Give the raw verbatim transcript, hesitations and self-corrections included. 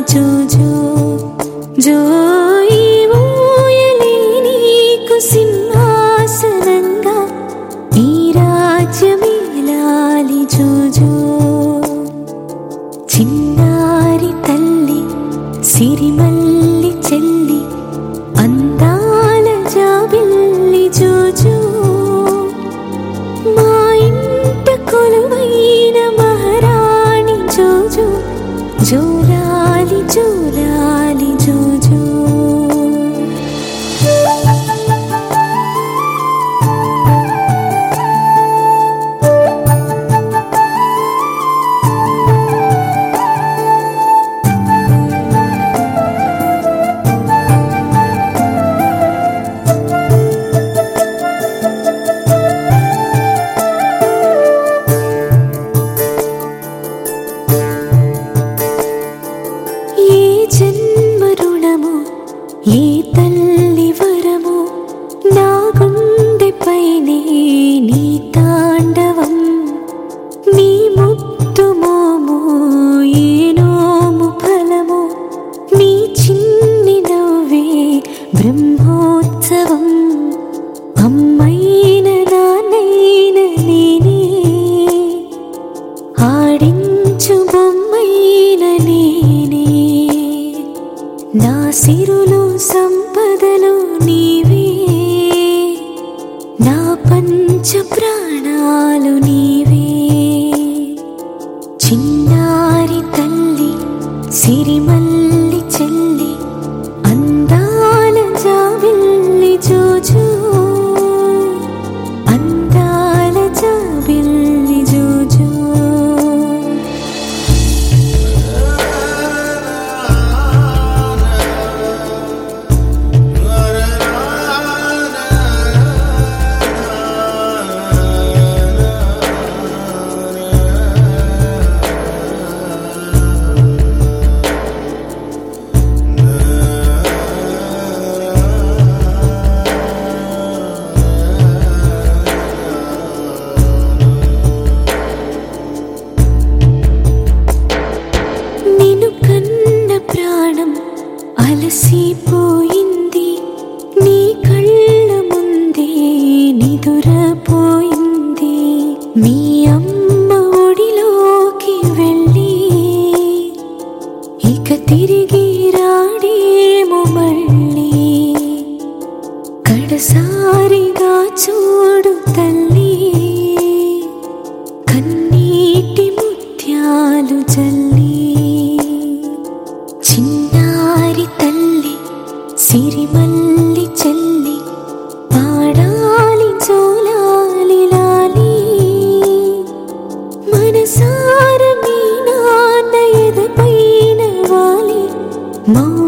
జోజో జోయి ఊయలే నీకు సింహాసనంగా ఈ రాజ్యమేలాలి జోజో చిన్నారి తల్లి సిరిమల్లి చెల్లి అందాల జాబిల్లి జోజో మా ఇంట కొలువైన మహారాణి జోజో జోలాలి జోలాలి జోజో ఏ తల్లి వరము నా గుండెపైనే నీ తాండవం నీ ముద్దు మోము ఏ నోము ఫలము నీ చిన్ని నవ్వే బ్రహ్మోత్సవం అమ్మైన నాన్నైన నేనే ఆడించు బొమ్మైన నేనే నా సిరులు సంపదలు నీవే నా పంచ ప్రాణాలు నీవే చిన్నారి తల్లి సిరిమల్లి చెల్లి అందాల జాబిల్లి జోజో అందాల జాబిల్లి జోజో అలసిపోయింది నీ కళ్ళ ముందే నిదురపోయింది మీ అమ్మ ఒడిలోకి వెళ్ళి ఇక తిరిగి రాడేమో మళ్ళీ కడసారిగా చూడు తల్లి కన్నీటి ముత్యాలు జల్లి చిన్నారి తల్లి సిరిమల్లి చెల్లి పాడాలి జోలాలి లాలి మనసార మీ నాన్న ఎదపైన వాలి మా